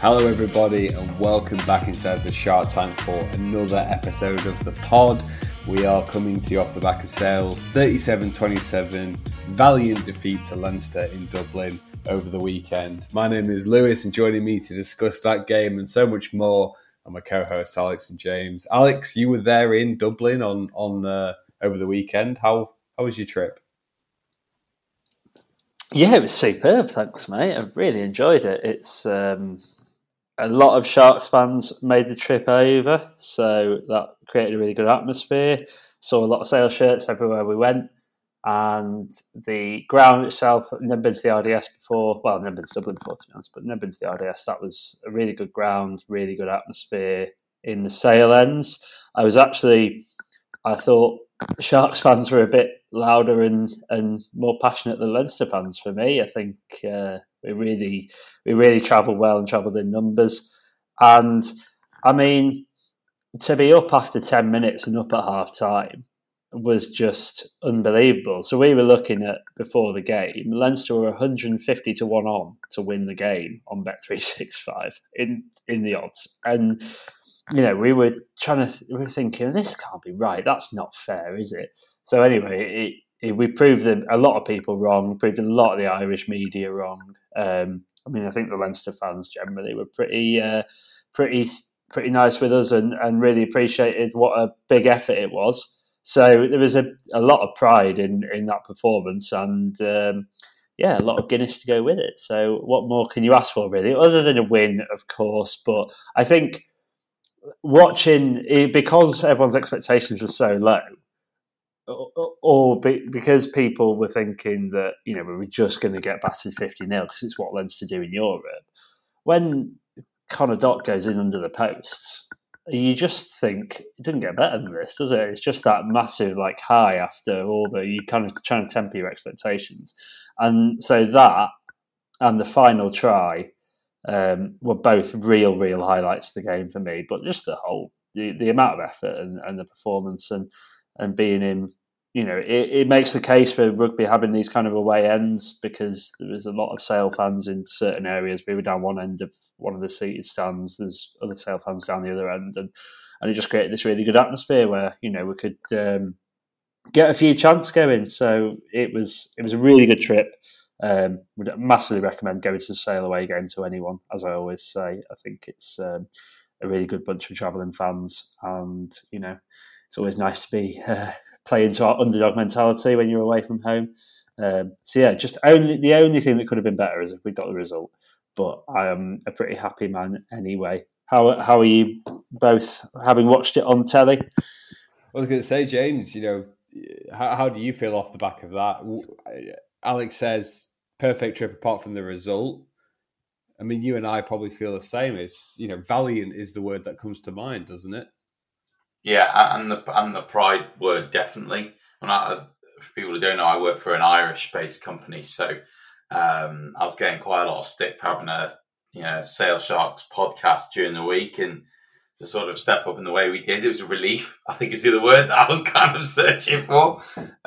Hello everybody and welcome back inside the Shark Tank for another episode of the pod. We are coming to you off the back of Sale's 37-27 valiant defeat to Leinster in Dublin over the weekend. My name is Lewis and joining me to discuss that game and so much more are my co-hosts Alex and James. Alex, you were there in Dublin on over the weekend. How was your trip? Yeah, it was superb, thanks mate. I really enjoyed it. It's a lot of Sharks fans made the trip over, so that created a really good atmosphere. Saw a lot of Sale shirts everywhere we went, and the ground itself, I've never been to the RDS before. Well, I've never been to Dublin before, to be honest, but never been to the RDS. That was a really good ground, really good atmosphere in the Sale ends. I thought Sharks fans were a bit louder and more passionate than Leinster fans for me. I think we really travelled well and travelled in numbers. And I mean, to be up after 10 minutes and up at half time was just unbelievable. So we were looking at, before the game, Leinster were 150 to 1 on to win the game on Bet365 in the odds. And you know, we were thinking, this can't be right. That's not fair, is it? So anyway, we proved a lot of people wrong. Proved a lot of the Irish media wrong. I think the Leinster fans generally were pretty nice with us and really appreciated what a big effort it was. So there was a lot of pride in that performance and. A lot of Guinness to go with it. So what more can you ask for, really? Other than a win, of course. But I think watching it, because everyone's expectations were so low, because people were thinking that, you know, we were just going to get battered 50-0 because it's what Leinster do in Europe. When Conor Dock goes in under the posts, you just think it doesn't get better than this, does it? It's just that massive high after all you kind of trying to temper your expectations. And so that and the final try were both real highlights of the game for me. But just the amount of effort and the performance and being in, you know, it makes the case for rugby having these kind of away ends because there was a lot of Sale fans in certain areas. We were down one end of one of the seated stands. There's other Sale fans down the other end, and it just created this really good atmosphere where, you know, we could get a few chants going. So it was a really good trip. Would massively recommend going to the Sale away game to anyone. As I always say, I think it's a really good bunch of travelling fans, and you know, it's always nice to be play into our underdog mentality when you're away from home. Just the only thing that could have been better is if we got the result. But I am a pretty happy man anyway. How are you both, having watched it on telly? I was going to say, James, you know, how do you feel off the back of that? Alex says perfect trip apart from the result. I mean, you and I probably feel the same. It's, you know, valiant is the word that comes to mind, doesn't it? Yeah, and the pride word definitely. And for people who don't know, I work for an Irish-based company, so I was getting quite a lot of stick for having a Sale Sharks podcast during the week, and to sort of step up in the way we did, it was a relief. I think is the other word that I was kind of searching for.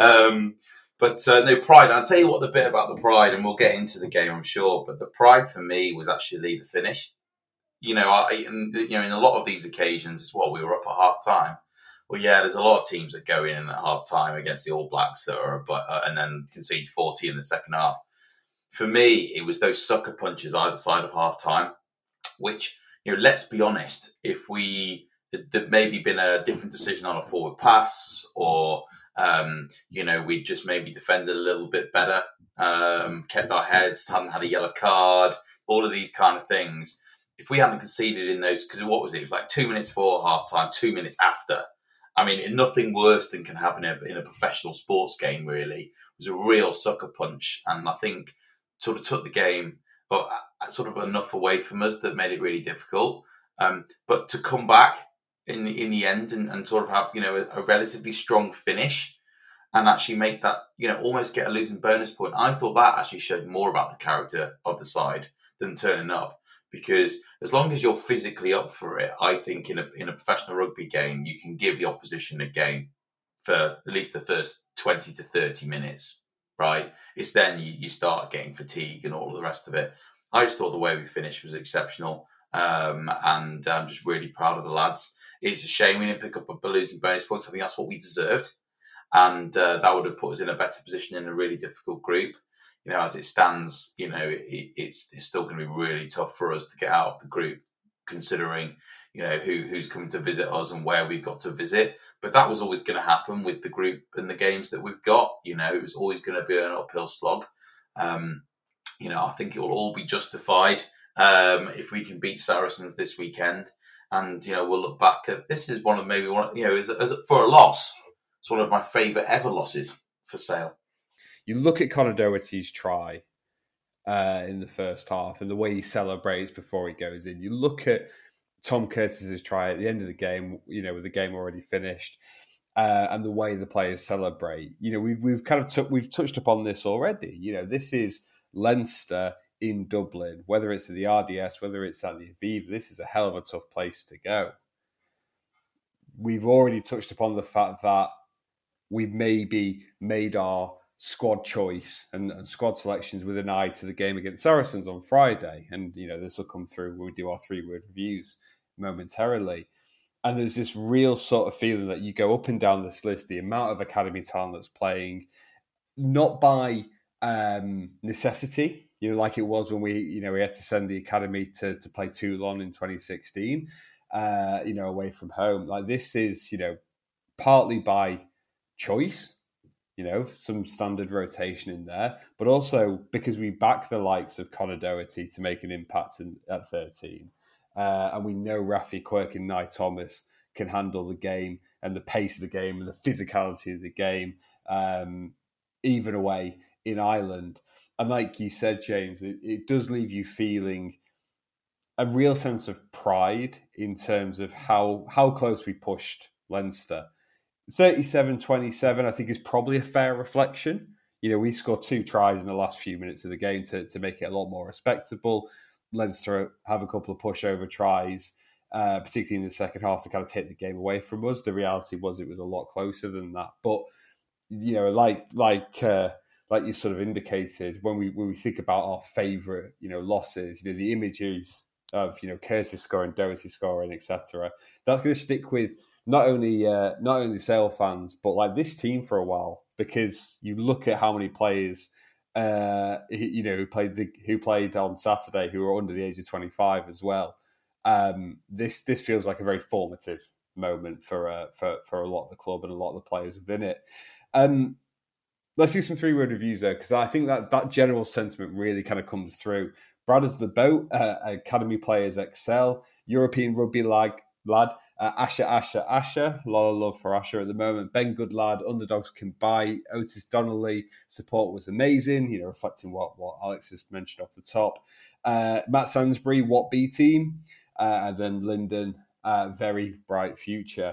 But no, pride. I'll tell you what the bit about the pride, and we'll get into the game, I'm sure. But the pride for me was actually the finish. You know, in a lot of these occasions, it's what we were up at half time. Well, yeah, there's a lot of teams that go in at half time against the All Blacks that are, and then concede 40 in the second half. For me, it was those sucker punches either side of half time, which, you know, let's be honest, if there'd maybe been a different decision on a forward pass or, we'd just maybe defended a little bit better, kept our heads, hadn't had a yellow card, all of these kind of things. If we hadn't conceded in those, because what was it? It was like 2 minutes before half time, 2 minutes after. I mean, nothing worse than can happen in a professional sports game, really. It was a real sucker punch. And I think sort of took the game sort of enough away from us that made it really difficult. But to come back in the end and sort of have, you know, a relatively strong finish and actually make that, you know, almost get a losing bonus point. I thought that actually showed more about the character of the side than turning up. Because as long as you're physically up for it, I think in a professional rugby game, you can give the opposition a game for at least the first 20 to 30 minutes, right? It's then you start getting fatigue and all of the rest of it. I just thought the way we finished was exceptional. and I'm just really proud of the lads. It's a shame we didn't pick up a losing bonus points. I think that's what we deserved, and that would have put us in a better position in a really difficult group. As it stands, it's still going to be really tough for us to get out of the group, considering who's coming to visit us and where we've got to visit. But that was always going to happen with the group and the games that we've got. It was always going to be an uphill slog. I think it will all be justified if we can beat Saracens this weekend. And, we'll look back at this is one of for a loss, it's one of my favourite ever losses for Sale. You look at Conor Doherty's try in the first half and the way he celebrates before he goes in. You look at Tom Curtis's try at the end of the game, with the game already finished, and the way the players celebrate. We've touched upon this already. This is Leinster in Dublin, whether it's at the RDS, whether it's at the Aviva. This is a hell of a tough place to go. We've already touched upon the fact that we've maybe made our squad choice and squad selections with an eye to the game against Saracens on Friday. And, this will come through when we do our 3-word reviews momentarily. And there's this real sort of feeling that you go up and down this list, the amount of academy talent that's playing, not by necessity, like it was when we had to send the academy to play Toulon in 2016, away from home. Like this is, partly by choice, some standard rotation in there, but also because we back the likes of Conor Doherty to make an impact at 13. And we know Rafi Quirk and Nye Thomas can handle the game and the pace of the game and the physicality of the game, even away in Ireland. And like you said, James, it does leave you feeling a real sense of pride in terms of how close we pushed Leinster. 37-27, I think, is probably a fair reflection. We scored 2 tries in the last few minutes of the game to make it a lot more respectable. Leinster have a couple of pushover tries, particularly in the second half, to kind of take the game away from us. The reality was it was a lot closer than that. But, like you sort of indicated, when we think about our favourite, losses, the images of, Curtis scoring, Doherty scoring, etc., that's going to stick with not only Sale fans, but like this team for a while, because you look at how many players, who played on Saturday who were under the age of 25 as well. This feels like a very formative moment for a lot of the club and a lot of the players within it. Let's do some 3-word reviews though, because I think that general sentiment really kind of comes through. Brad is the boat, academy players excel, European rugby lad, Asher, a lot of love for Asher at the moment. Ben Goodlad, underdogs can buy. Otis Donnelly, support was amazing, reflecting what Alex has mentioned off the top. Matt Sansbury, what B team? And then Lyndon, very bright future.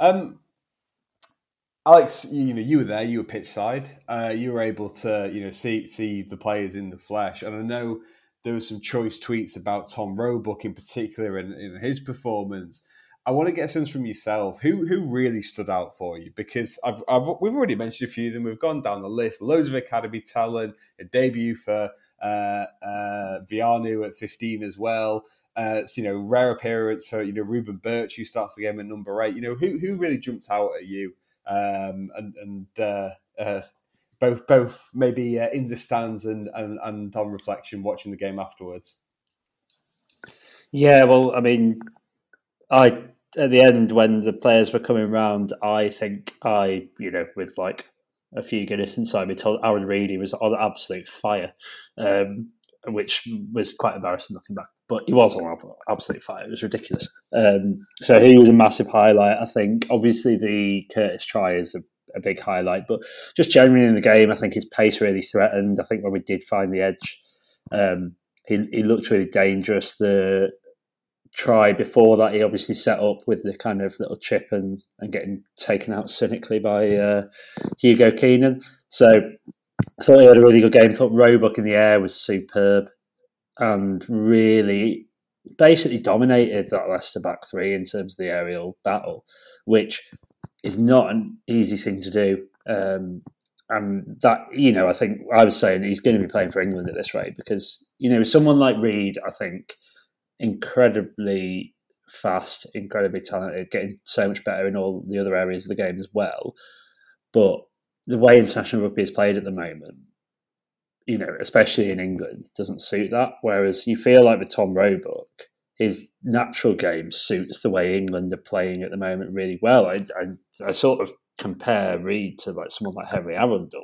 Alex, you were there, you were pitch side. You were able to, see the players in the flesh. And I know there were some choice tweets about Tom Roebuck in particular and in his performance. I want to get a sense from yourself, who really stood out for you? Because we've already mentioned a few of them. We've gone down the list. Loads of academy talent, a debut for Vianu at 15 as well. Rare appearance for Ruben Birch, who starts the game at number 8. Who really jumped out at you? Both maybe in the stands and on reflection, watching the game afterwards. Yeah, well, I mean, at the end when the players were coming round, I think with like a few Guinness inside me, told Aaron Reid he was on absolute fire, which was quite embarrassing looking back. But he was on absolute fire. It was ridiculous. So he was a massive highlight, I think. Obviously, the Curtis try is a big highlight, but just generally in the game, I think his pace really threatened. I think when we did find the edge, he looked really dangerous. The try before that, he obviously set up with the kind of little chip and getting taken out cynically by Hugo Keenan. So I thought he had a really good game. I thought Roebuck in the air was superb and really basically dominated that Leicester back three in terms of the aerial battle, which is not an easy thing to do. And that, I think I was saying he's going to be playing for England at this rate because, someone like Reid, I think, incredibly fast, incredibly talented, getting so much better in all the other areas of the game as well. But the way international rugby is played at the moment, especially in England, doesn't suit that. Whereas you feel like with Tom Roebuck, his natural game suits the way England are playing at the moment really well. I sort of compare Reid to like someone like Henry Arundel,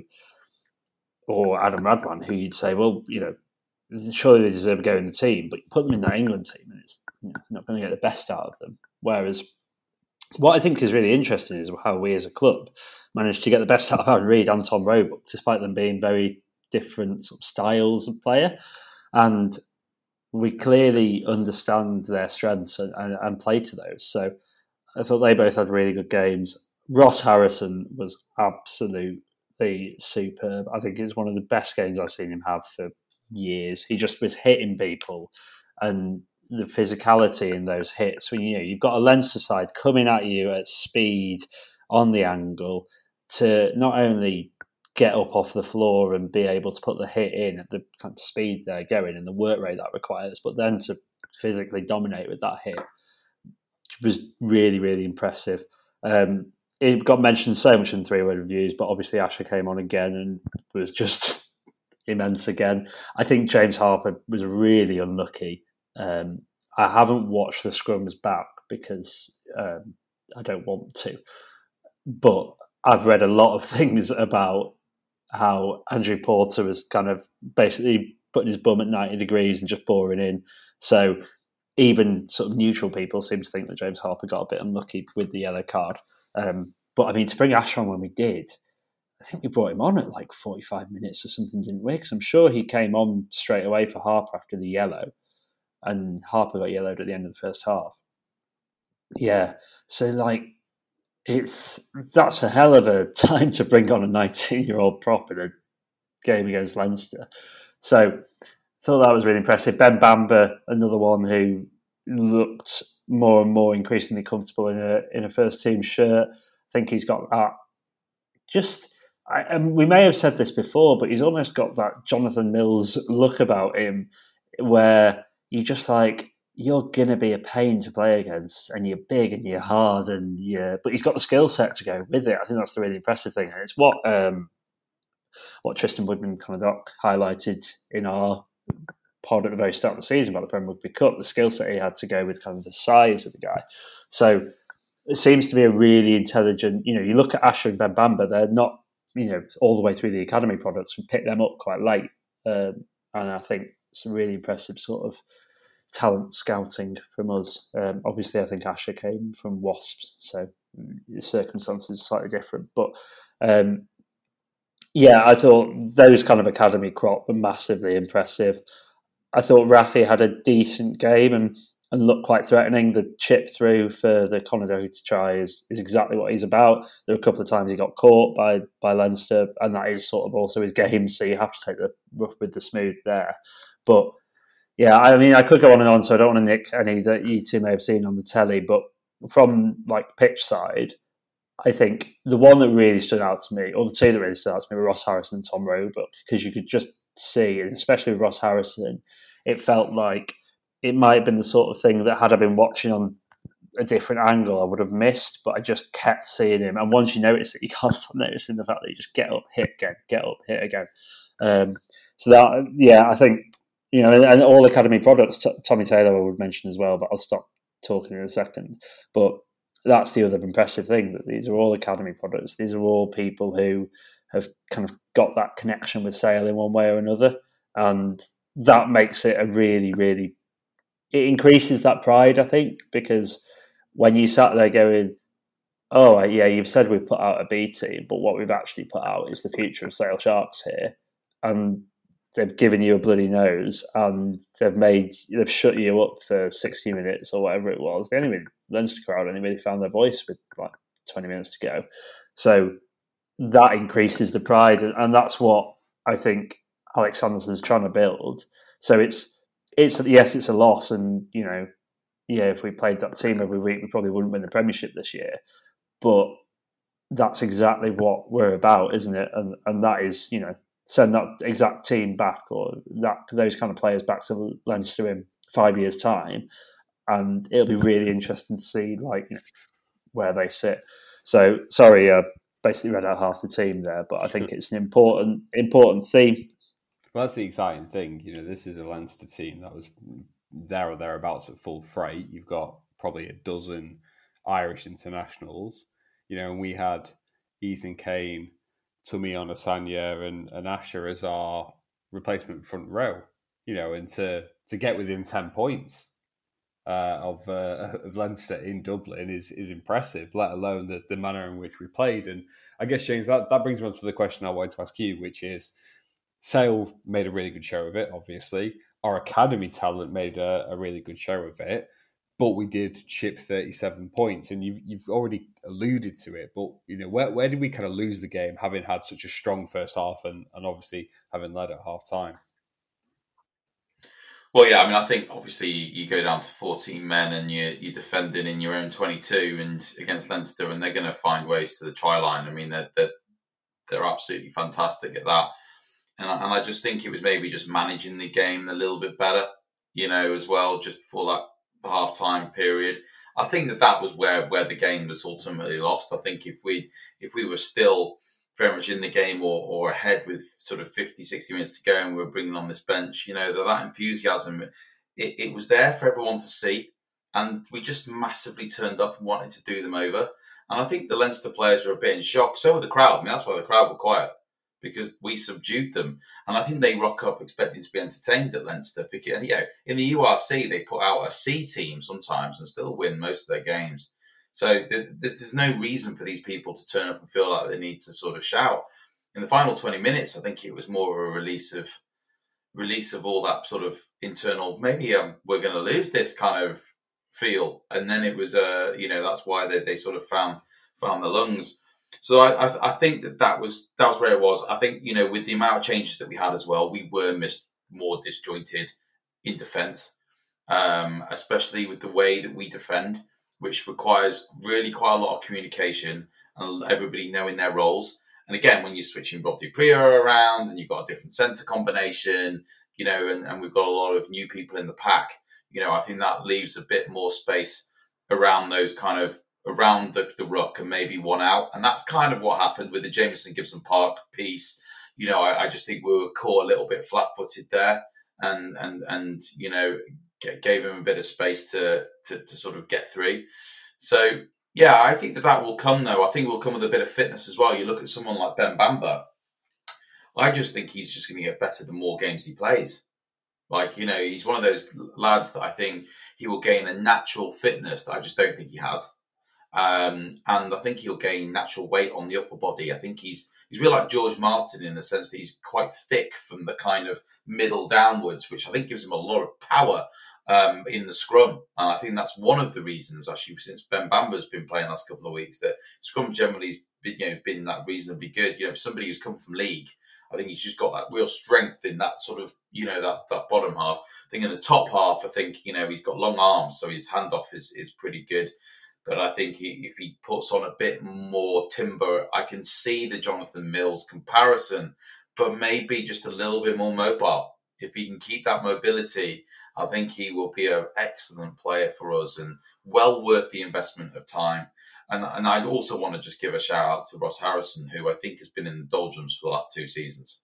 or Adam Radwan, who you'd say, well, surely they deserve to go in the team, but you put them in that England team, and it's not going to get the best out of them. Whereas what I think is really interesting is how we as a club managed to get the best out of Aaron Reid and Tom Roebuck, despite them being very different sort of styles of player. And we clearly understand their strengths and play to those. So I thought they both had really good games. Ross Harrison was absolutely superb. I think it's one of the best games I've seen him have for years. He just was hitting people, and the physicality in those hits, when you've got a Leinster side coming at you at speed on the angle, to not only get up off the floor and be able to put the hit in at the kind of speed they're going and the work rate that requires, but then to physically dominate with that hit was really, really impressive. It got mentioned so much in three-word reviews, but obviously Asher came on again and was just immense again. I think James Harper was really unlucky. I haven't watched the scrums back because I don't want to, but I've read a lot of things about how Andrew Porter was kind of basically putting his bum at 90 degrees and just boring in. So even sort of neutral people seem to think that James Harper got a bit unlucky with the yellow card. But I mean, to bring Asher on when we did, I think we brought him on at like 45 minutes or something, didn't we? Because I'm sure he came on straight away for Harper after the yellow, and Harper got yellowed at the end of the first half. Yeah, so like that's a hell of a time to bring on a 19-year-old prop in a game against Leinster. So I thought that was really impressive. Ben Bamber, another one who looked more and more increasingly comfortable in a first team shirt. I think he's got that. And we may have said this before, but he's almost got that Jonathan Mills look about him, where you just like, you're gonna be a pain to play against, and you're big and you're hard, but he's got the skill set to go with it. I think that's the really impressive thing, and it's what Tristan Woodman kind of highlighted in our pod at the very start of the season about the Premier Rugby Cup. The skill set he had to go with kind of the size of the guy. So it seems to be a really intelligent. You look at Asher and Ben Bamber; they're not all the way through the academy products. We picked them up quite late, and I think it's a really impressive sort of talent scouting from us. Obviously, I think Asher came from Wasps, so the circumstances are slightly different. But I thought those kind of academy crop were massively impressive. I thought Rafi had a decent game and looked quite threatening. The chip through for the Conor Doherty try is exactly what he's about. There were a couple of times he got caught by Leinster, and that is sort of also his game, so you have to take the rough with the smooth there. But yeah, I mean, I could go on and on, so I don't want to nick any that you two may have seen on the telly, but from like pitch side, I think the one that really stood out to me, or the two that really stood out to me, were Ross Harrison and Tom Roebuck, because you could just see, and especially with Ross Harrison, it felt like it might have been the sort of thing that had I been watching on a different angle, I would have missed, but I just kept seeing him. And once you notice it, you can't stop noticing the fact that you just get up, hit again, get up, hit again. So that, I think, and all academy products, Tommy Taylor I would mention as well, but I'll stop talking in a second. But that's the other impressive thing, that these are all academy products. These are all people who have kind of got that connection with Sale in one way or another. And that makes it a really, really, it increases that pride, I think, because when you sat there going, oh, yeah, you've said we've put out a B team, but what we've actually put out is the future of Sale Sharks here. And they've given you a bloody nose, and they've shut you up for 60 minutes or whatever it was. The Leinster crowd only really found their voice with like 20 minutes to go. So that increases the pride, and that's what I think Alex Sanderson's trying to build. So it's a loss, and if we played that team every week, we probably wouldn't win the Premiership this year. But that's exactly what we're about, isn't it? And that is, send that exact team back, or those kind of players back to Leinster in 5 years' time, and it'll be really interesting to see where they sit. So sorry, basically read out half the team there, but I think it's an important theme. Well, that's the exciting thing. This is a Leinster team that was there or thereabouts at full freight. You've got probably a dozen Irish internationals. And we had Ethan Kane, Tomion Asanya, and Asher as our replacement front row. And to get within 10 points of Leinster in Dublin is impressive, let alone the manner in which we played. And I guess, James, that brings me on to the question I wanted to ask you, which is, Sale made a really good show of it, obviously. Our academy talent made a really good show of it, but we did chip 37 points, and you've already alluded to it. But where did we kind of lose the game, having had such a strong first half and obviously having led at half time? Well, yeah, I mean, I think obviously you go down to 14 men and you're defending in your own 22 and against Leinster, and they're going to find ways to the try line. I mean, they're absolutely fantastic at that. And I just think it was maybe just managing the game a little bit better, as well, just before that half-time period. I think that was where the game was ultimately lost. I think if we were still very much in the game or ahead with sort of 50, 60 minutes to go and we were bringing on this bench, that enthusiasm, it was there for everyone to see. And we just massively turned up and wanted to do them over. And I think the Leinster players were a bit in shock. So were the crowd. I mean, that's why the crowd were quiet, because we subdued them. And I think they rock up expecting to be entertained at Leinster. Because, in the URC, they put out a C team sometimes and still win most of their games. So there's no reason for these people to turn up and feel like they need to sort of shout. In the final 20 minutes, I think it was more of a release of all that sort of internal, maybe we're going to lose this kind of feel. And then it was, that's why they sort of found the lungs. So I think that was where it was. I think, with the amount of changes that we had as well, we were more disjointed in defence, especially with the way that we defend, which requires really quite a lot of communication and everybody knowing their roles. And again, when you're switching Rob du Preez around and you've got a different centre combination, and we've got a lot of new people in the pack, I think that leaves a bit more space around those kind of around the ruck and maybe one out. And that's kind of what happened with the Jamison Gibson Park piece. I just think we were caught a little bit flat-footed there and gave him a bit of space to sort of get through. So, yeah, I think that will come, though. I think it will come with a bit of fitness as well. You look at someone like Ben Bamba. I just think he's just going to get better the more games he plays. He's one of those lads that I think he will gain a natural fitness that I just don't think he has. And I think he'll gain natural weight on the upper body. I think he's really like George Martin in the sense that he's quite thick from the kind of middle downwards, which I think gives him a lot of power in the scrum. And I think that's one of the reasons, actually, since Ben Bamba's been playing the last couple of weeks, that scrum generally has been that reasonably good. For somebody who's come from league, I think he's just got that real strength in that sort of, that bottom half. I think in the top half, I think, he's got long arms, so his handoff is pretty good. But I think if he puts on a bit more timber, I can see the Jonathan Mills comparison, but maybe just a little bit more mobile. If he can keep that mobility, I think he will be an excellent player for us and well worth the investment of time. And I'd also want to just give a shout out to Ross Harrison, who I think has been in the doldrums for the last 2 seasons.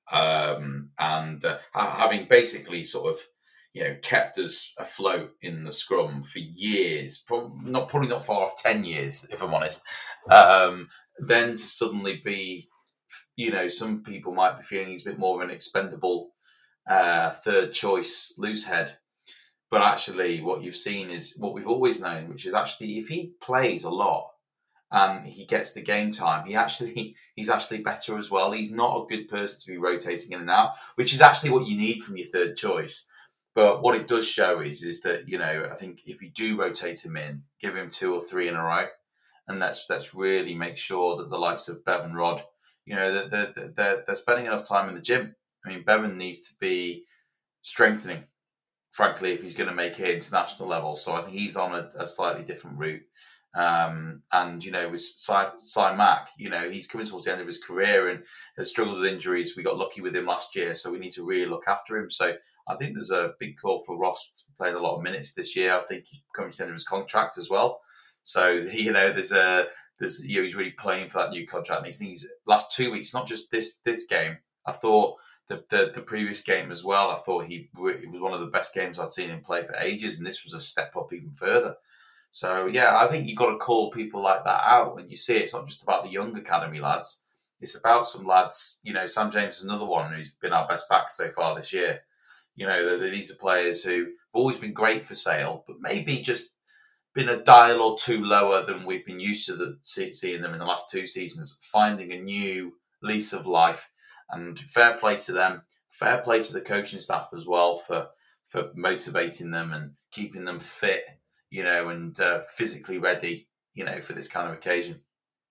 Having basically sort of, kept us afloat in the scrum for years, probably not far off 10 years, if I'm honest. Then to suddenly be, some people might be feeling he's a bit more of an expendable third choice loose head. But actually what you've seen is what we've always known, which is actually if he plays a lot and he gets the game time, he's actually better as well. He's not a good person to be rotating in and out, which is actually what you need from your third choice. But what it does show is that, I think if you do rotate him in, give him 2 or 3 in a row, and let's really make sure that the likes of Bevan Rod, they're spending enough time in the gym. I mean, Bevan needs to be strengthening, frankly, if he's going to make it international level. So I think he's on a slightly different route. And, with Cy Mack, he's coming towards the end of his career and has struggled with injuries. We got lucky with him last year, so we need to really look after him. So I think there's a big call for Ross to play a lot of minutes this year. I think he's coming to the end of his contract as well. So, he's really playing for that new contract. And he's last 2 weeks, not just this game. I thought the previous game as well. I thought it was one of the best games I'd seen him play for ages, and this was a step up even further. So, yeah, I think you've got to call people like that out when you see it. It's not just about the young academy lads. It's about some lads, Sam James is another one who's been our best back so far this year. These are players who've always been great for Sale, but maybe just been a dial or two lower than we've been used to seeing them in the last 2 seasons, finding a new lease of life. And fair play to them, fair play to the coaching staff as well for motivating them and keeping them fit, and physically ready, for this kind of occasion.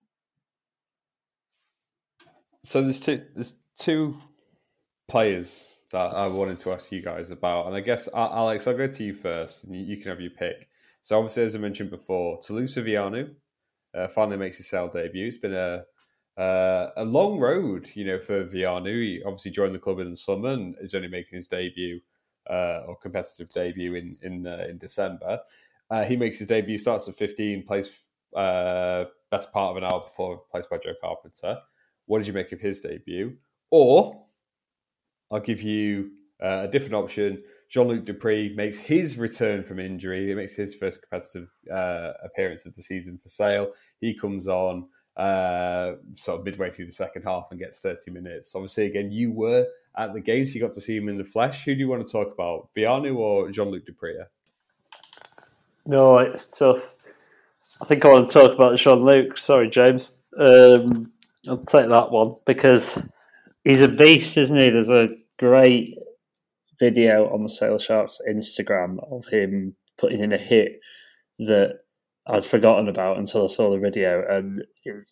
So there's two players that I wanted to ask you guys about, and I guess Alex, I'll go to you first, and you can have your pick. So obviously, as I mentioned before, Toulouse Vianu finally makes his Sale debut. It's been a long road, for Vianu. He obviously joined the club in the summer and is only making his debut or competitive debut in December. He makes his debut, starts at 15, plays best part of an hour before, replaced by Joe Carpenter. What did you make of his debut? Or I'll give you a different option. Jean-Luc Dupree makes his return from injury. He makes his first competitive appearance of the season for Sale. He comes on sort of midway through the second half and gets 30 minutes. Obviously, again, you were at the game, so you got to see him in the flesh. Who do you want to talk about, Vianu or Jean-Luc Dupree? No, it's tough. I think I want to talk about Jean-Luc. Sorry, James. I'll take that one because he's a beast, isn't he? There's a great video on the Sale Sharks Instagram of him putting in a hit that I'd forgotten about until I saw the video, and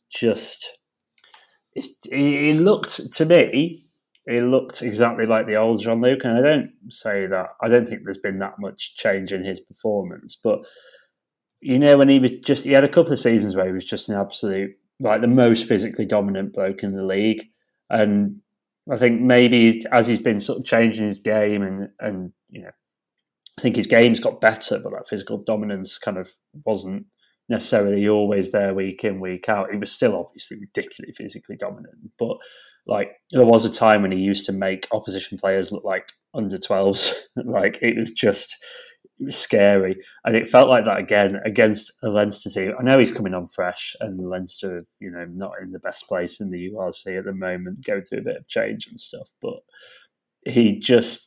he looked, to me, he looked exactly like the old Jean-Luc, and I don't think there's been that much change in his performance, but when he had a couple of seasons where he was just an absolute, like, the most physically dominant bloke in the league, and I think maybe as he's been sort of changing his game and I think his game's got better, but that physical dominance kind of wasn't necessarily always there week in, week out. He was still obviously ridiculously physically dominant, but like there was a time when he used to make opposition players look like under 12s. Like it was scary, and it felt like that again against a Leinster team. I know he's coming on fresh, and Leinster, not in the best place in the URC at the moment, going through a bit of change and stuff. But he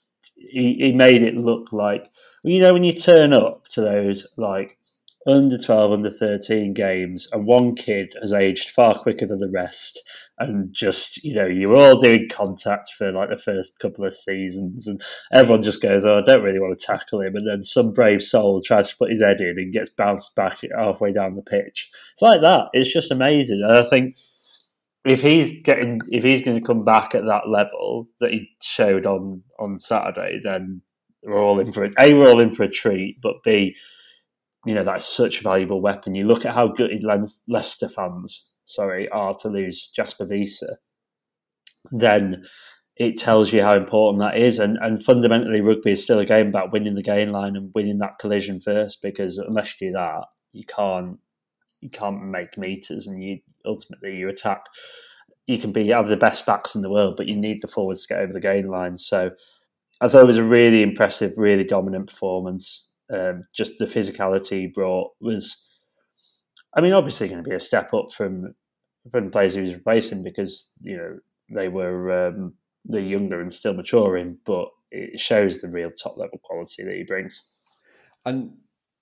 made it look like, when you turn up to those like under 12, under 13 games, and one kid has aged far quicker than the rest, and just, you're all doing contact for like the first couple of seasons, and everyone just goes, oh, I don't really want to tackle him, and then some brave soul tries to put his head in and gets bounced back halfway down the pitch. It's like that. It's just amazing. And I think if he's going to come back at that level that he showed on Saturday, then we're all in for a treat, but B, that's such a valuable weapon. You look at how good Leicester fans, are to lose Jasper Wiese, then it tells you how important that is. And fundamentally, rugby is still a game about winning the gain line and winning that collision first, because unless you do that, you can't make meters, and you attack. You can have the best backs in the world, but you need the forwards to get over the gain line. So I thought it was a really impressive, really dominant performance. Just the physicality he brought was, obviously going to be a step up from the players he was replacing, because they were they're younger and still maturing, but it shows the real top level quality that he brings. And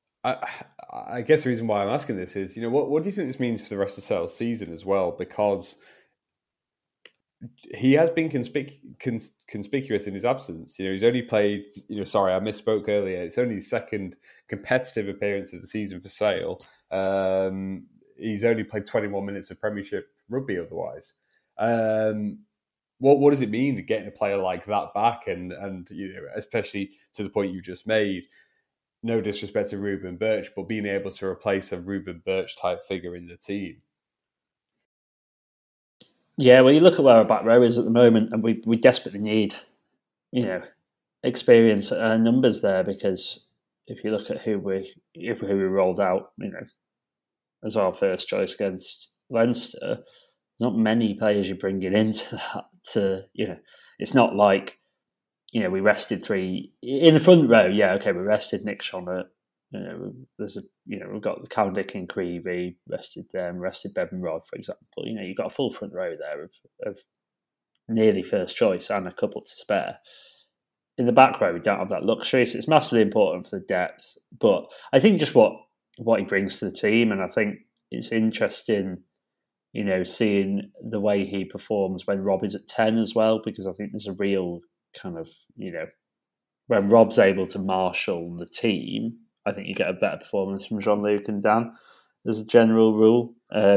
I guess the reason why I'm asking this is, what do you think this means for the rest of Sale's season as well? Because he has been conspicuous in his absence. He's only played, sorry, I misspoke earlier. It's only his second competitive appearance of the season for Sale. He's only played 21 minutes of Premiership rugby otherwise. What does it mean to getting a player like that back? And especially to the point you just made, no disrespect to Ruben Birch, but being able to replace a Ruben Birch type figure in the team. Yeah, well, you look at where our back row is at the moment, and we desperately need, experience and numbers there, because if you look at who we rolled out, as our first choice against Leinster, not many players you're bringing into that. It's not like we rested three in the front row. Yeah, okay, we rested Nick Shonner. We've got the Caldick and Creevy, rested them, rested Bevan Rod, for example. You've got a full front row there of nearly first choice and a couple to spare. In the back row, we don't have that luxury, so it's massively important for the depth. But I think just what he brings to the team, and I think it's interesting, seeing the way he performs when Rob is at 10 as well, because I think there's a real kind of, when Rob's able to marshal the team, I think you get a better performance from Jean-Luc and Dan as a general rule.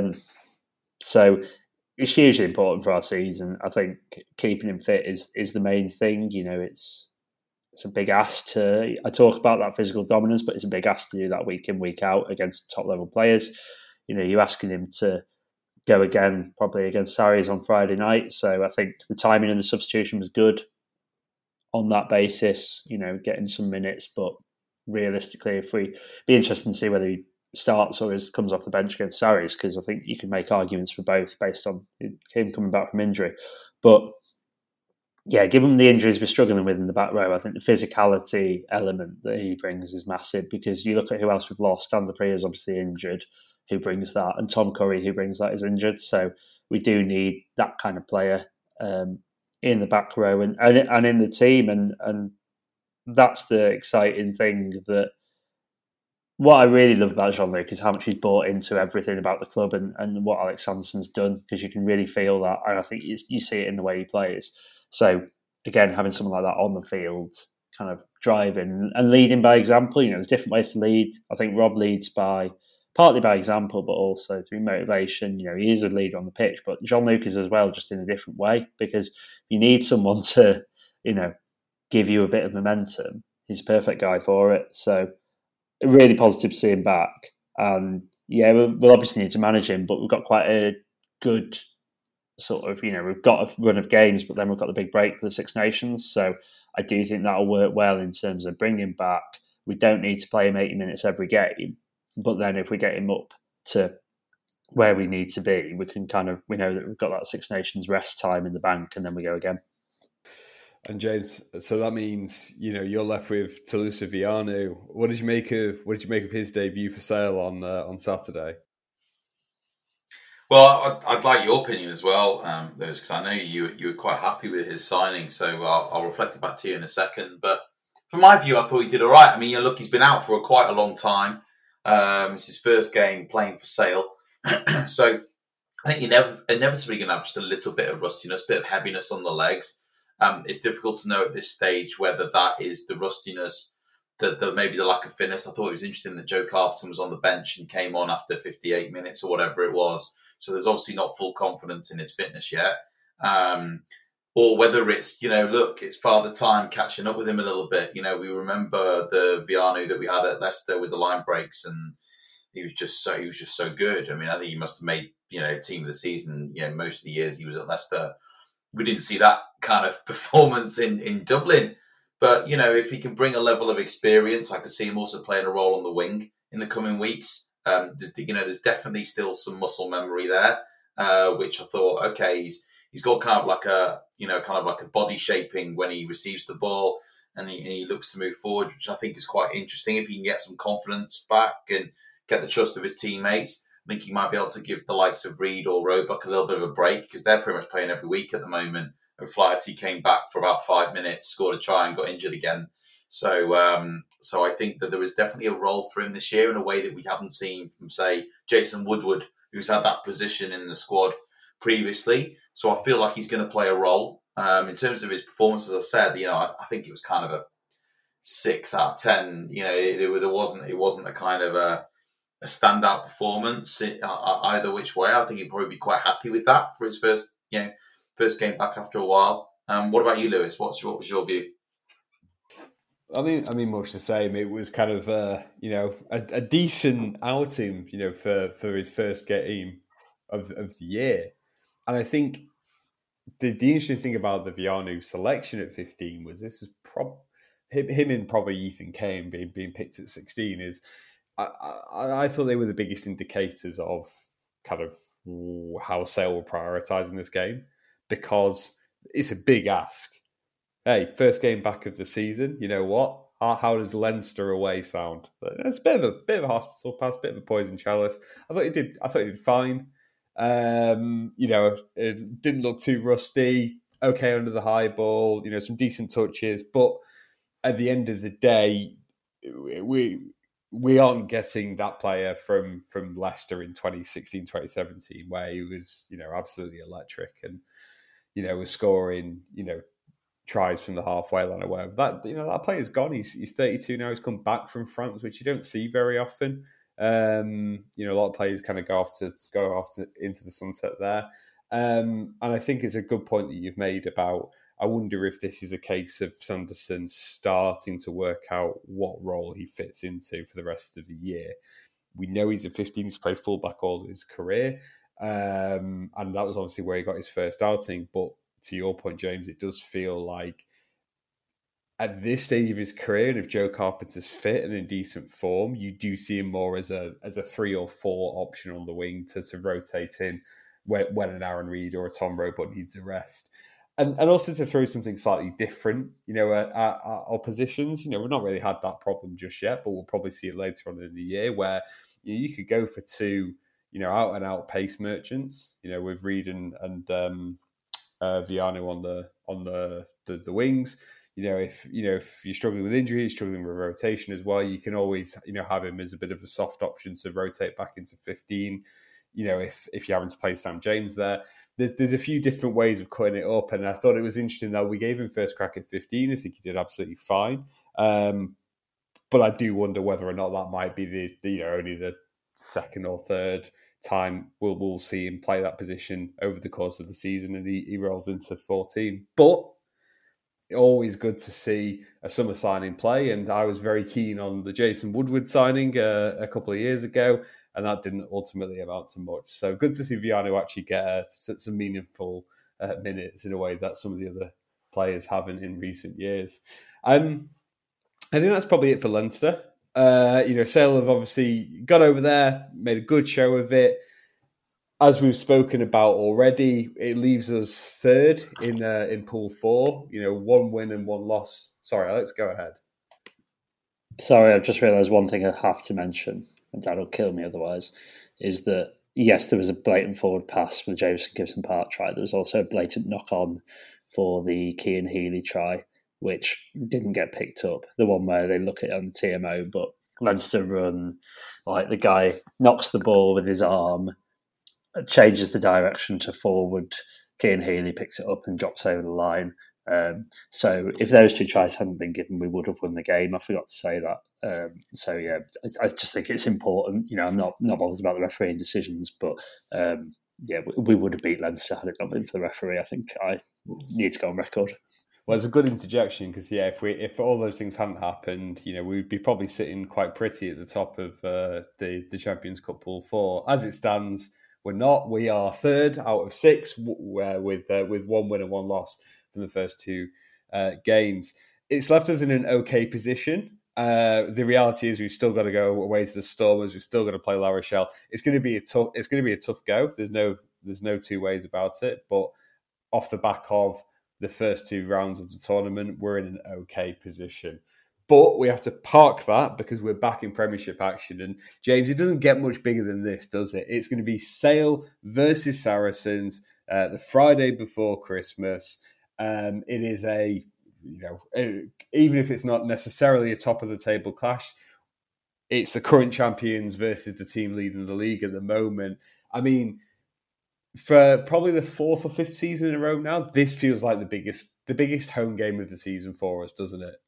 So it's hugely important for our season. I think keeping him fit is the main thing. It's a big ask I talk about that physical dominance, but it's a big ask to do that week in, week out against top level players. You're asking him to go again, probably against Sarries on Friday night. So I think the timing of the substitution was good on that basis, getting some minutes. But realistically, if we be interested to see whether he starts or comes off the bench against Sarries, because I think you can make arguments for both based on him coming back from injury. But yeah, given the injuries we're struggling with in the back row, I think the physicality element that he brings is massive, because you look at who else we've lost. Stan Dupree is obviously injured, who brings that, and Tom Curry, who brings that, is injured. So we do need that kind of player in the back row and in the team, and that's the exciting thing. That what I really love about Jean-Luc is how much he's bought into everything about the club and what Alex Sanderson's done, because you can really feel that, and I think you see it in the way he plays. So again, having someone like that on the field, kind of driving and leading by example. There's different ways to lead. I think Rob leads partly by example, but also through motivation. He is a leader on the pitch, but Jean-Luc is as well, just in a different way, because you need someone to, give you a bit of momentum. He's a perfect guy for it. So really positive to see him back. And yeah, we'll obviously need to manage him, but we've got quite a good sort of, we've got a run of games, but then we've got the big break for the Six Nations. So I do think that'll work well in terms of bringing him back. We don't need to play him 80 minutes every game, but then if we get him up to where we need to be, we know that we've got that Six Nations rest time in the bank, and then we go again. And James, so that means you're left with Talusa Vianu. What did you make of his debut for Sale on Saturday? Well, I'd like your opinion as well, Lewis, because I know you were quite happy with his signing. So I'll reflect it back to you in a second. But from my view, I thought he did all right. I mean, look, he's been out for quite a long time. It's his first game playing for Sale, so I think you're inevitably going to have just a little bit of rustiness, bit of heaviness on the legs. It's difficult to know at this stage whether that is the rustiness, maybe the lack of fitness. I thought it was interesting that Joe Carpenton was on the bench and came on after 58 minutes or whatever it was. So there's obviously not full confidence in his fitness yet. Or whether it's, look, it's Father Time catching up with him a little bit. We remember the Vianu that we had at Leicester with the line breaks, and he was just so good. I mean, I think he must have made, team of the season, most of the years he was at Leicester. We didn't see that kind of performance in Dublin. But, if he can bring a level of experience, I could see him also playing a role on the wing in the coming weeks. There's definitely still some muscle memory there, which I thought, okay, he's got kind of like a body shaping when he receives the ball, and he looks to move forward, which I think is quite interesting. If he can get some confidence back and get the trust of his teammates, I think he might be able to give the likes of Reid or Roebuck a little bit of a break, because they're pretty much playing every week at the moment. And Flaherty came back for about 5 minutes, scored a try and got injured again. So I think that there is definitely a role for him this year in a way that we haven't seen from, say, Jason Woodward, who's had that position in the squad previously. So I feel like he's going to play a role. In terms of his performance, as I said, I think it was kind of a 6 out of 10. It wasn't a kind of a standout performance either which way. I think he'd probably be quite happy with that for his first game back after a while. What about you, Lewis? What was your view? I mean, much the same. It was kind of a decent outing, for his first game of the year, and I think the interesting thing about the Vianu selection at 15 was this is him and probably Ethan Kane being picked at 16 is I thought they were the biggest indicators of kind of how Sale will prioritise in this game, because it's a big ask. Hey, first game back of the season. You know what? How does Leinster away sound? It's a bit of a hospital pass, bit of a poison chalice. I thought he did fine. It didn't look too rusty. Okay under the high ball. Some decent touches, but at the end of the day, we aren't getting that player from Leicester in 2016, 2017, where he was, absolutely electric and, was scoring, tries from the halfway line or whatever. That player's gone. He's 32 now. He's come back from France, which you don't see very often. A lot of players kind of go off into the sunset there. And I think it's a good point that you've made about, I wonder if this is a case of Sanderson starting to work out what role he fits into for the rest of the year. We know he's at 15, he's played fullback all his career. And that was obviously where he got his first outing. But to your point, James, it does feel like at this stage of his career, and if Joe Carpenter's fit and in decent form, you do see him more as a 3 or 4 option on the wing to rotate in when an Aaron Reid or a Tom Roebuck needs a rest. And also to throw something slightly different, at our positions. We've not really had that problem just yet, but we'll probably see it later on in the year where you could go for 2, out and out pace merchants. With Reid and Vianu on the wings. If you're struggling with injury, struggling with rotation as well, you can always have him as a bit of a soft option to rotate back into 15. If you're having to play Sam James there. There's a few different ways of cutting it up, and I thought it was interesting that we gave him first crack at 15. I think he did absolutely fine, but I do wonder whether or not that might be the only the second or third time we'll see him play that position over the course of the season, and he rolls into 14. But always good to see a summer signing play, and I was very keen on the Jason Woodward signing a couple of years ago, and that didn't ultimately amount to much. So good to see Vianu actually get some meaningful minutes in a way that some of the other players haven't in recent years. I think that's probably it for Leinster. Sale have obviously got over there, made a good show of it. As we've spoken about already, it leaves us third in Pool 4. 1 win and 1 loss. Sorry, Alex, go ahead. Sorry, I've just realised one thing I have to mention, and that'll kill me otherwise, is that, yes, there was a blatant forward pass for the Jameson Gibson Park try. There was also a blatant knock-on for the Cian Healy try, which didn't get picked up. The one where they look at it on the TMO, but Leinster run, like the guy knocks the ball with his arm, changes the direction to forward, Cian Healy picks it up and drops over the line. So if those 2 tries hadn't been given, we would have won the game. I forgot to say that. I just think it's important. I'm not bothered about the refereeing decisions, but we would have beat Leinster had it not been for the referee. I think I need to go on record. Well, it's a good interjection because if all those things hadn't happened, we'd be probably sitting quite pretty at the top of the Champions Cup Pool 4. As it stands, we're not. We are third out of 6, with 1 win and 1 loss from the first 2 games. It's left us in an okay position. The reality is we've still got to go away to the Stormers. We've still got to play La Rochelle. It's going to be a tough go. There's no 2 ways about it. But off the back of the first 2 rounds of the tournament, we're in an okay position. But we have to park that because we're back in Premiership action. And James, it doesn't get much bigger than this, does it? It's going to be Sale versus Saracens the Friday before Christmas. It is even if it's not necessarily a top of the table clash, it's the current champions versus the team leading the league at the moment. I mean, for probably the 4th or 5th season in a row now, this feels like the biggest home game of the season for us, doesn't it?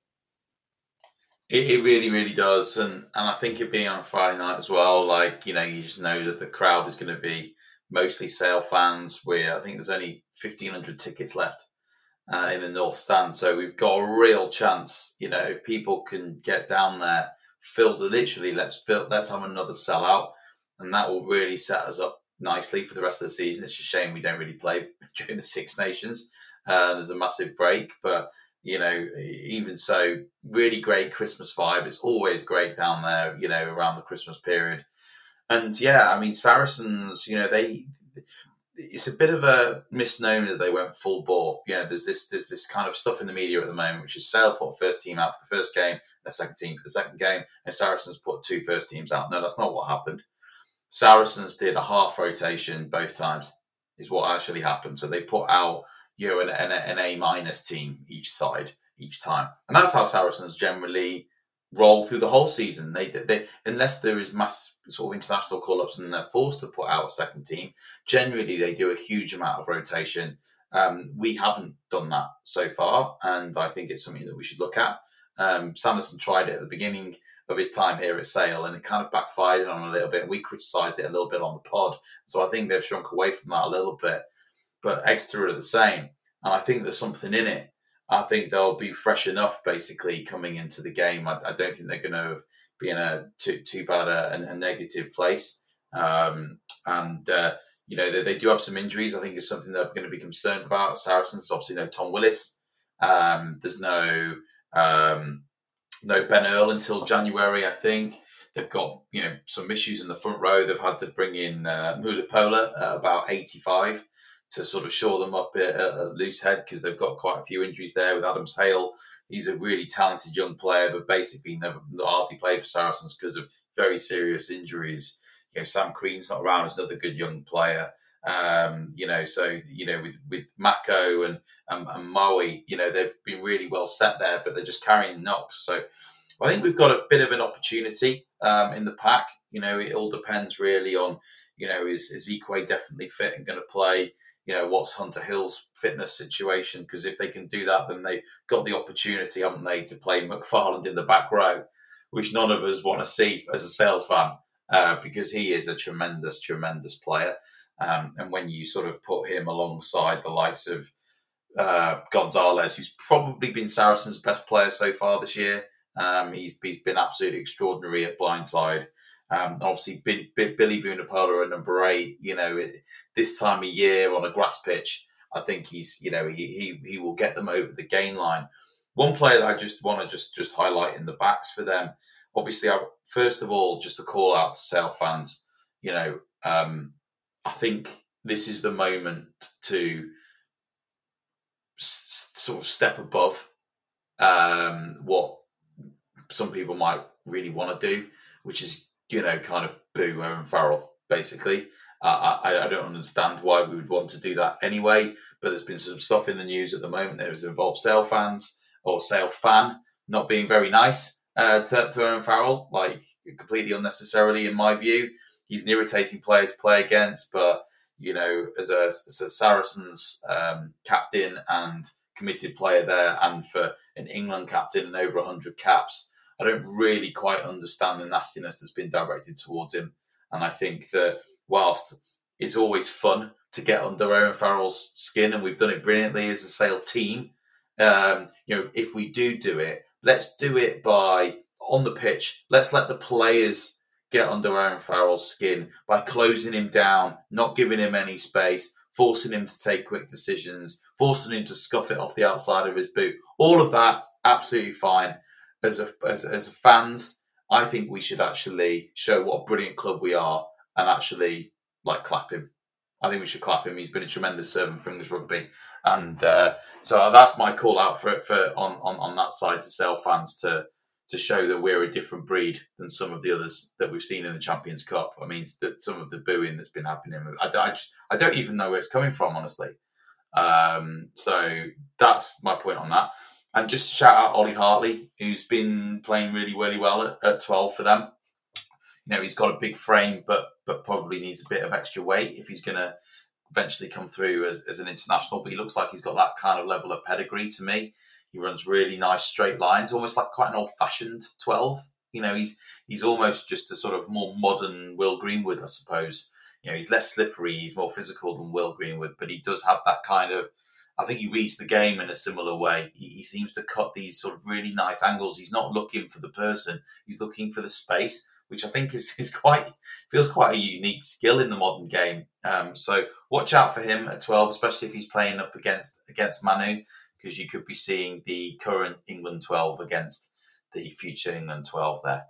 It really, really does. And I think it being on a Friday night as well, you just know that the crowd is going to be mostly Sale fans. I think there's only 1,500 tickets left in the North Stand. So we've got a real chance, if people can get down there, let's have another sellout, and that will really set us up nicely for the rest of the season. It's a shame we don't really play during the Six Nations. There's a massive break, but even so, really great Christmas vibe. It's always great down there, around the Christmas period. And Saracens, it's a bit of a misnomer that they went full bore. There's this kind of stuff in the media at the moment, which is Sale put first team out for the first game, and a second team for the second game, and Saracens put 2 first teams out. No, that's not what happened. Saracens did a half rotation both times, is what actually happened. So they put out an A- team each side each time, and that's how Saracens generally roll through the whole season. They unless there is mass sort of international call-ups and they're forced to put out a second team, generally they do a huge amount of rotation. We haven't done that so far, and I think it's something that we should look at. Sanderson tried it at the beginning of his time here at Sale, and it kind of backfired on a little bit. We criticised it a little bit on the pod, so I think they've shrunk away from that a little bit. But Exeter are the same, and I think there's something in it. I think they'll be fresh enough, basically, coming into the game. I don't think they're going to be in a too bad a negative place. They do have some injuries. I think it's something they're going to be concerned about. Saracens, obviously, no Tom Willis. There's no Ben Earl until January, I think. They've got some issues in the front row. They've had to bring in Mulipola at about 85 to sort of shore them up at loose head, because they've got quite a few injuries there with Adams Hale. He's a really talented young player, but basically never hardly played for Saracens because of very serious injuries. Sam Crean's not around as another good young player. With Mako and Maui, they've been really well set there, but they're just carrying knocks. So I think we've got a bit of an opportunity in the pack. It all depends really on, is Ikwe definitely fit and going to play? What's Hunter Hill's fitness situation? Because if they can do that, then they've got the opportunity, haven't they, to play McFarland in the back row, which none of us want to see as a Sales fan, because he is a tremendous, tremendous player. And when you sort of put him alongside the likes of Gonzalez, who's probably been Saracens' best player so far this year, he's been absolutely extraordinary at blindside. Obviously, Billy Vunipola at number 8. This time of year on a grass pitch, I think he's he will get them over the gain line. One player that I just want to just highlight in the backs for them. Obviously, first of all, just a call out to Sale fans. I think this is the moment to sort of step above what some people might really want to do, which is kind of boo Owen Farrell, basically. I don't understand why we would want to do that anyway, but there's been some stuff in the news at the moment that has involved Sale fans or Sale fan not being very nice to Owen Farrell, like completely unnecessarily in my view. He's an irritating player to play against, but as a Saracens captain and committed player there, and for an England captain and over 100 caps, I don't really quite understand the nastiness that's been directed towards him. And I think that whilst it's always fun to get under Owen Farrell's skin, and we've done it brilliantly as a Sale team, if we do it, let's do it by on the pitch. Let's let the players get under Owen Farrell's skin by closing him down, not giving him any space, forcing him to take quick decisions, forcing him to scuff it off the outside of his boot. All of that, absolutely fine. As fans, I think we should actually show what a brilliant club we are and actually clap him. I think we should clap him. He's been a tremendous servant for English rugby, and so that's my call out for on that side to Sale fans to show that we're a different breed than some of the others that we've seen in the Champions Cup. I mean, that some of the booing that's been happening, I don't even know where it's coming from, honestly. So that's my point on that. And just shout out Ollie Hartley, who's been playing really, really well at 12 for them. He's got a big frame, but probably needs a bit of extra weight if he's going to eventually come through as an international. But he looks like he's got that kind of level of pedigree to me. He runs really nice straight lines, almost like quite an old-fashioned 12. He's almost just a sort of more modern Will Greenwood, I suppose. He's less slippery, he's more physical than Will Greenwood, but he does have that kind of I think he reads the game in a similar way. He seems to cut these sort of really nice angles. He's not looking for the person; he's looking for the space, which I think is feels quite a unique skill in the modern game. So watch out for him at 12, especially if he's playing up against Manu, because you could be seeing the current England 12 against the future England 12 there.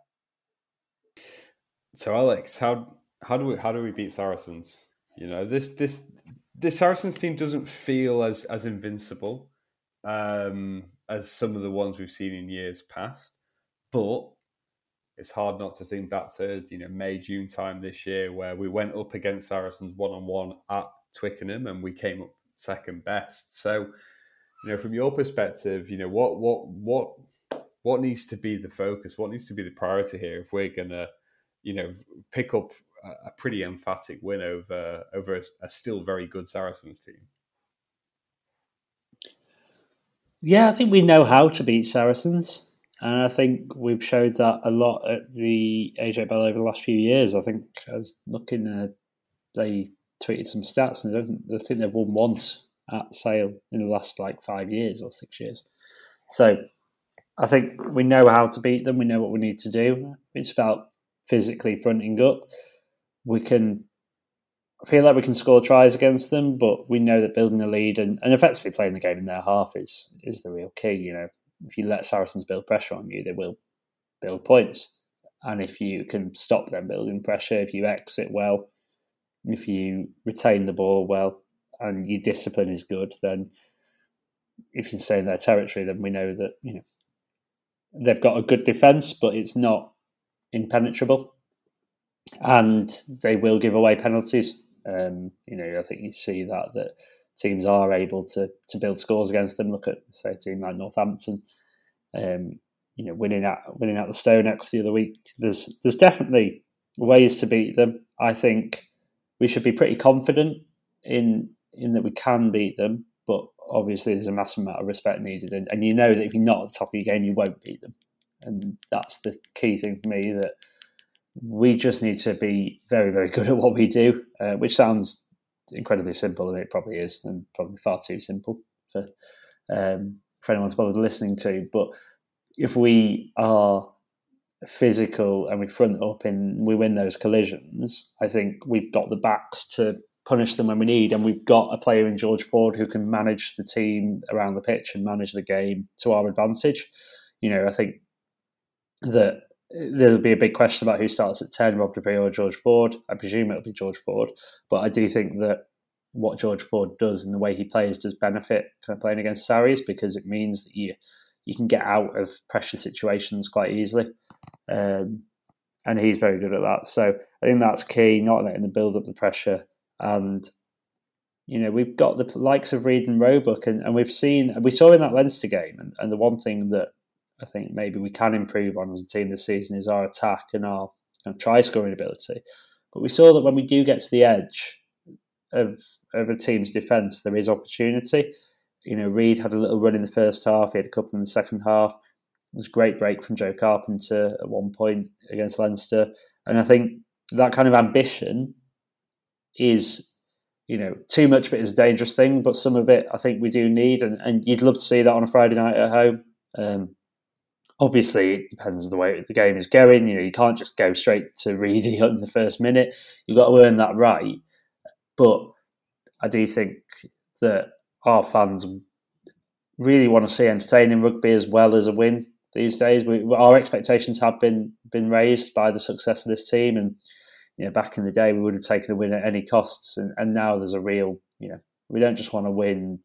So Alex, how do we beat Saracens? This Saracens team doesn't feel as invincible as some of the ones we've seen in years past, but it's hard not to think back to May, June time this year where we went up against Saracens 1-on-1 at Twickenham and we came up second best. So, from your perspective, what needs to be the focus? What needs to be the priority here if we're gonna, pick up a pretty emphatic win over a still very good Saracens team? Yeah, I think we know how to beat Saracens. And I think we've showed that a lot at the AJ Bell over the last few years. I think I was looking, they tweeted some stats, and I think they've won once at Sale in the last 5 years or 6 years. So I think we know how to beat them. We know what we need to do. It's about physically fronting up. I feel like we can score tries against them, but we know that building a lead and effectively playing the game in their half is the real key. If you let Saracens build pressure on you, they will build points. And if you can stop them building pressure, if you exit well, if you retain the ball well, and your discipline is good, then if you can stay in their territory, then we know that they've got a good defence, but it's not impenetrable, and they will give away penalties. I think you see that teams are able to build scores against them. Look at, say, a team like Northampton, winning at the Stonex the other week. There's definitely ways to beat them. I think we should be pretty confident in that we can beat them, but obviously there's a massive amount of respect needed, and that if you're not at the top of your game, you won't beat them, and that's the key thing for me. That we just need to be very, very good at what we do, which sounds incredibly simple, and it probably is, and probably far too simple for anyone to bother listening to. But if we are physical and we front up and we win those collisions, I think we've got the backs to punish them when we need, and we've got a player in George Ford who can manage the team around the pitch and manage the game to our advantage. I think that there'll be a big question about who starts at 10, Rob Dupree or George Ford. I presume it'll be George Ford, but I do think that what George Ford does and the way he plays does benefit kind of playing against Sarries, because it means that you can get out of pressure situations quite easily, and he's very good at that. So I think that's key, not letting them build up the pressure. And we've got the likes of Reed and Roebuck, and we saw in that Leinster game, and the one thing that I think maybe we can improve on as a team this season is our attack and our try scoring ability. But we saw that when we do get to the edge of a team's defence, there is opportunity. Reed had a little run in the first half. He had a couple in the second half. It was a great break from Joe Carpenter at one point against Leinster. And I think that kind of ambition is, too much of it is a dangerous thing, but some of it I think we do need. And you'd love to see that on a Friday night at home. Obviously, it depends on the way the game is going. You can't just go straight to Reedy in the first minute. You've got to earn that right. But I do think that our fans really want to see entertaining rugby as well as a win these days. Our expectations have been raised by the success of this team, and back in the day we would have taken a win at any costs, and now there's a real, we don't just want to win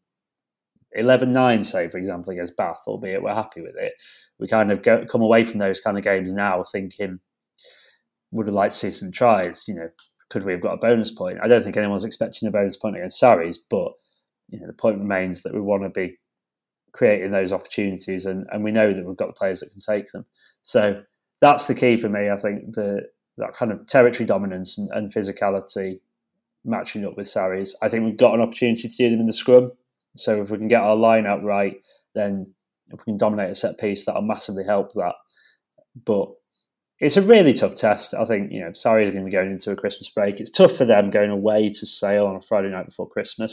11-9, say, for example, against Bath, albeit we're happy with it. We kind of come away from those kind of games now thinking, would have liked to see some tries. Could we have got a bonus point? I don't think anyone's expecting a bonus point against Sarries, but the point remains that we want to be creating those opportunities, and we know that we've got the players that can take them. So that's the key for me. I think that kind of territory dominance and physicality matching up with Sarries. I think we've got an opportunity to do them in the scrum. So if we can get our line out right, then if we can dominate a set piece, that'll massively help that. But it's a really tough test. I think, Sarries are going to be going into a Christmas break. It's tough for them going away to Sale on a Friday night before Christmas.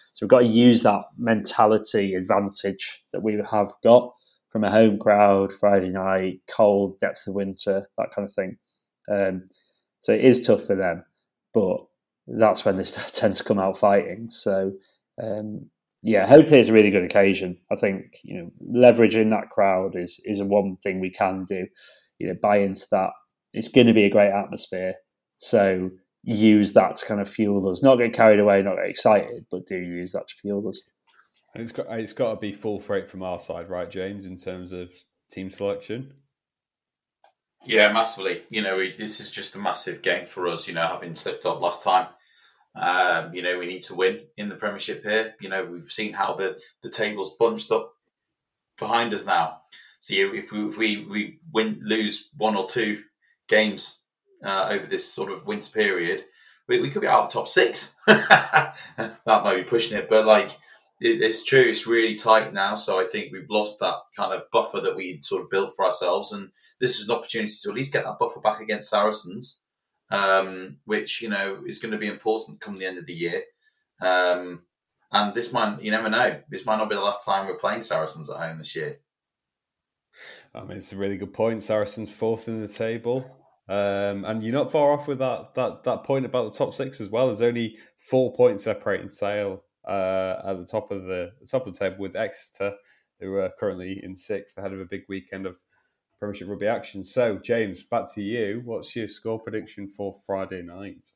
So we've got to use that mentality advantage that we have got from a home crowd, Friday night, cold, depth of winter, that kind of thing. So it is tough for them, but that's when they tend to come out fighting. So hopefully it's a really good occasion. I think leveraging that crowd is one thing we can do. Buy into that. It's going to be a great atmosphere. So use that to kind of fuel us. Not get carried away, not get excited, but do use that to fuel us. And it's got to be full freight from our side, right, James, in terms of team selection? Yeah, massively. This is just a massive game for us, having slipped up last time. We need to win in the Premiership here. We've seen how the table's bunched up behind us now. So if we lose one or two games over this sort of winter period, we could be out of the top 6. That might be pushing it, but it's true. It's really tight now. So I think we've lost that kind of buffer that we sort of built for ourselves. And this is an opportunity to at least get that buffer back against Saracens, which, is going to be important come the end of the year. And this might, you never know. This might not be the last time we're playing Saracens at home this year. I mean, it's a really good point. Saracens 4th in the table. And you're not far off with that point about the top 6 as well. There's only 4 points separating Sale at the top of the table, with Exeter, who are currently in 6th ahead of a big weekend of Premiership rugby action. So, James, back to you. What's your score prediction for Friday night?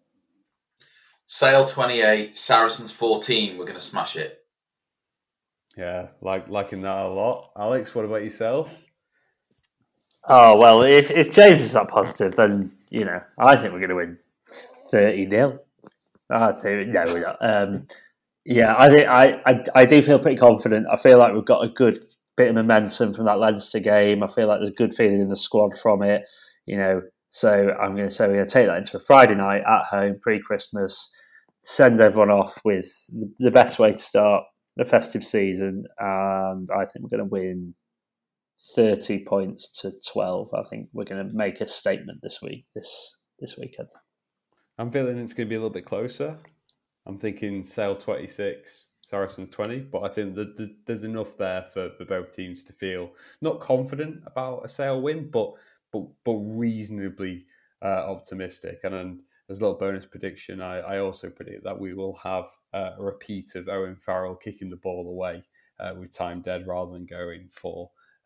Sale 28, Saracens 14. We're going to smash it. Yeah, liking that a lot. Alex, what about yourself? Oh, well, if James is that positive, then, I think we're going to win 30-0. No, we're not. I do feel pretty confident. I feel like we've got a good bit of momentum from that Leinster game. I feel like there's a good feeling in the squad from it, So I'm going to say we're going to take that into a Friday night at home, pre-Christmas, send everyone off with the best way to start the festive season, and I think we're going to win 30 points to 12. I think we're going to make a statement this weekend. I'm feeling it's going to be a little bit closer. I'm thinking Sale 26, Saracens 20, but I think that there's enough there for both teams to feel not confident about a Sale win, but reasonably optimistic. And then as a little bonus prediction, I also predict that we will have a repeat of Owen Farrell kicking the ball away with time dead rather than going for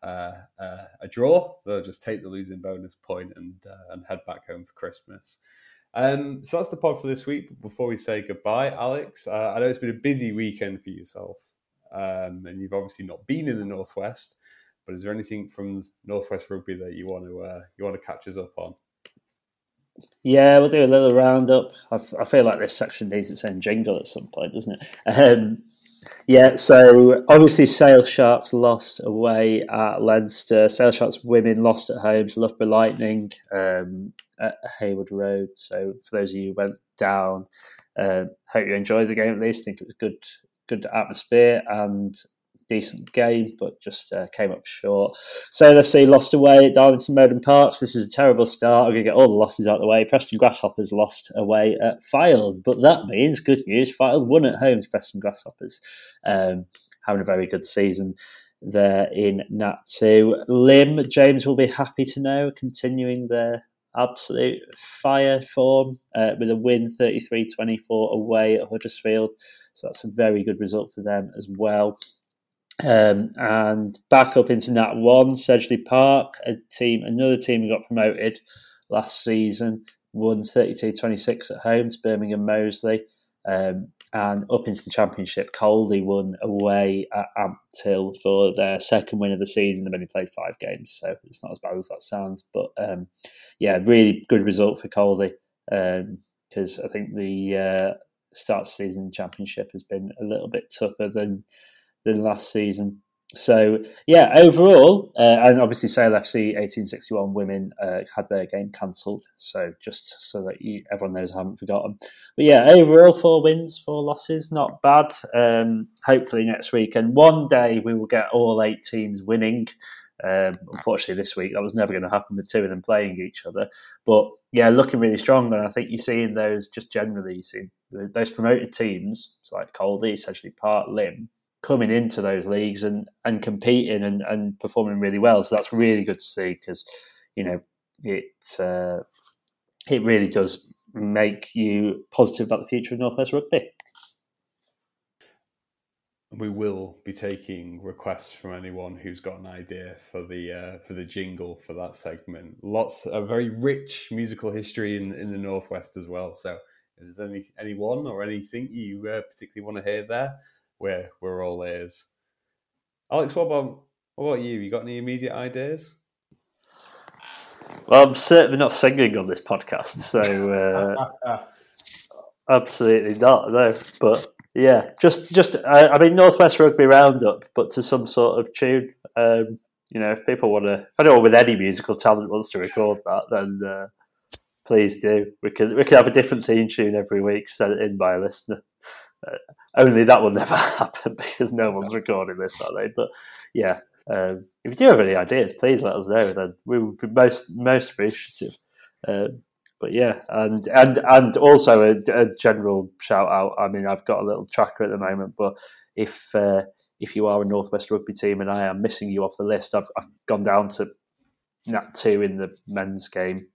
a draw. They'll just take the losing bonus point and head back home for Christmas. So that's the pod for this week. But before we say goodbye, Alex, I know it's been a busy weekend for yourself, and you've obviously not been in the Northwest. But is there anything from Northwest Rugby that you want to catch us up on? Yeah, we'll do a little roundup. I feel like this section needs its own jingle at some point, doesn't it? So obviously Sale Sharks lost away at Leinster. Sale Sharks women lost at home to Loughborough Lightning at Hayward Road. So for those of you who went down, hope you enjoyed the game at least. I think it was good atmosphere and decent game, but just came up short. Sale FC lost away at Darlington Modern Parks. This is a terrible start. I'm going to get all the losses out of the way. Preston Grasshoppers lost away at Fylde, but that means good news. Fylde won at home to Preston Grasshoppers, having a very good season there in Nat 2. Lim, James will be happy to know, continuing their absolute fire form with a win 33-24 away at Huddersfield. So that's a very good result for them as well. And back up into Nat 1, Sedgley Park, another team who got promoted last season, won 32-26 at home to Birmingham Moseley. And up into the Championship, Coldy won away at Ampthill for their second win of the season. They've only played 5 games, so it's not as bad as that sounds. But really good result for Coldy, because I think the start of the season in the Championship has been a little bit tougher than last season. So, overall, and obviously Sale FC 1861 women had their game cancelled. So, just so that everyone knows I haven't forgotten. But overall, 4 wins, 4 losses, not bad. Hopefully next week. And one day we will get all 8 teams winning Unfortunately, this week that was never going to happen with two of them playing each other. But yeah, looking really strong. And I think you're seeing those just generally. You see those promoted teams, it's like Caldy, essentially Part Lim, coming into those leagues and competing and performing really well. So that's really good to see because, it really does make you positive about the future of Northwest Rugby. We will be taking requests from anyone who's got an idea for the jingle for that segment. A very rich musical history in the Northwest as well. So if there's anyone or anything you particularly want to hear there, we're all ears. Alex, what about you? You got any immediate ideas? Well, I'm certainly not singing on this podcast, so absolutely not. No, but yeah, I mean, Northwest Rugby Roundup, but to some sort of tune. If people want to, if anyone with any musical talent wants to record that, then please do. We can have a different theme tune every week, sent it in by a listener. Only that will never happen because no one's recording this, are they? But yeah. If you do have any ideas, please let us know. Then we would be most appreciative. But yeah, and also a general shout out. I mean, I've got a little tracker at the moment, but if you are a Northwest Rugby team and I am missing you off the list, I've gone down to Nat 2 in the men's game,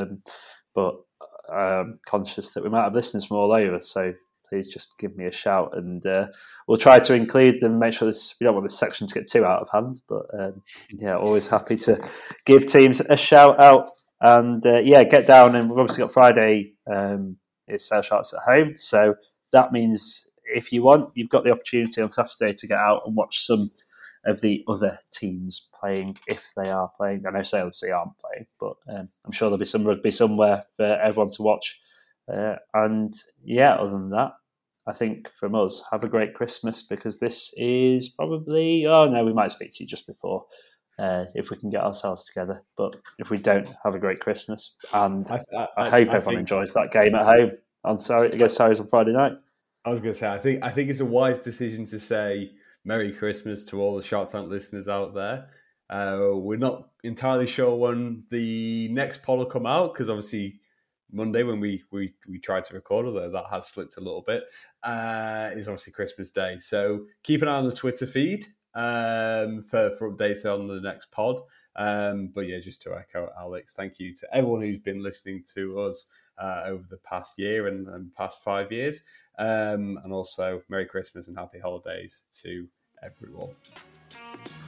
but I'm conscious that we might have listeners from all over, so please just give me a shout and we'll try to include them, make sure we don't want this section to get too out of hand, but always happy to give teams a shout out and get down. And we've obviously got Friday is Sale Sharks at home, so that means if you want, you've got the opportunity on Saturday to get out and watch some of the other teams playing if they are playing. I know Sale obviously aren't playing, but I'm sure there'll be some rugby somewhere for everyone to watch. Other than that, I think from us, have a great Christmas because this is probably... Oh, no, we might speak to you just before if we can get ourselves together. But if we don't, have a great Christmas. And I hope everyone enjoys that game at home against Surrey's on Friday night. I was going to say, I think it's a wise decision to say Merry Christmas to all the Shark Tank listeners out there. We're not entirely sure when the next pod will come out because obviously Monday when we tried to record, although that has slipped a little bit, is obviously Christmas Day. So keep an eye on the Twitter feed for updates on the next pod. But yeah, just to echo Alex, thank you to everyone who's been listening to us over the past year and past 5 years. And also Merry Christmas and Happy Holidays to everyone.